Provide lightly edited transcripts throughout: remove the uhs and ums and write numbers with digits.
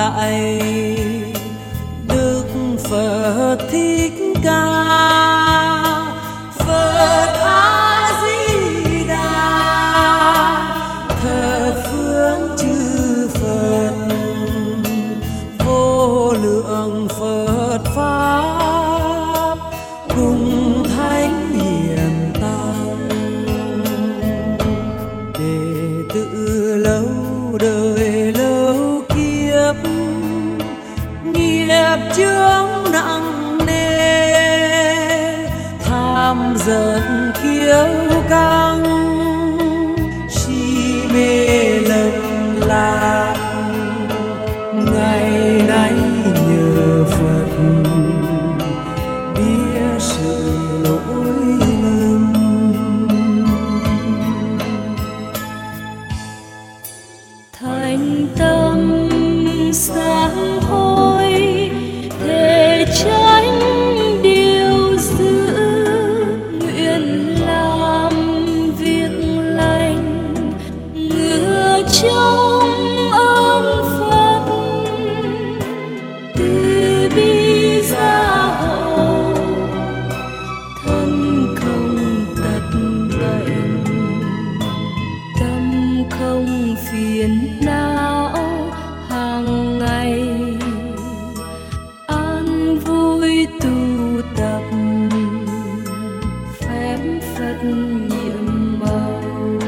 lại Đức Phật Thích Ca. Phật A Di Đà thập phương chư Phật, vô lượng Phật pháp cùng thánh hiền tăng. Đệ tử lâu đời lâu kiếp, nghiệp chướng nặng nề, tham giận kiêu căng, si mê lầm lạc. Ngày nay nhờ Phật biết sự lỗi lầm. Thành tâm sám hối, thể tránh điều dữ, nguyện làm việc lành, ngựa trong ơn Phật, từ bi gia hộ, thân không tật bệnh, tâm không phiền não, hàng ngày an vui tu tập, phép Phật nhiệm màu,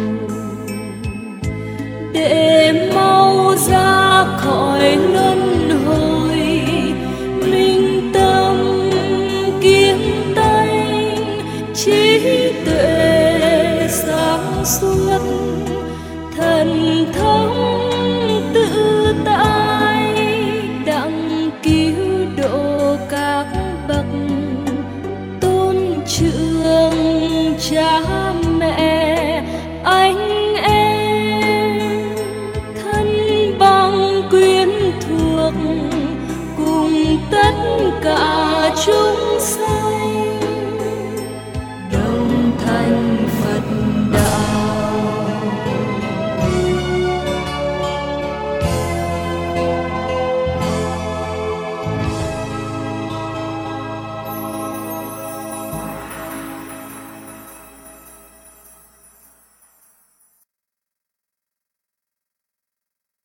để mau ra khỏi luân hồi, minh tâm kiến tánh, trí tuệ sáng suốt, thần thông tự tại đặng cứu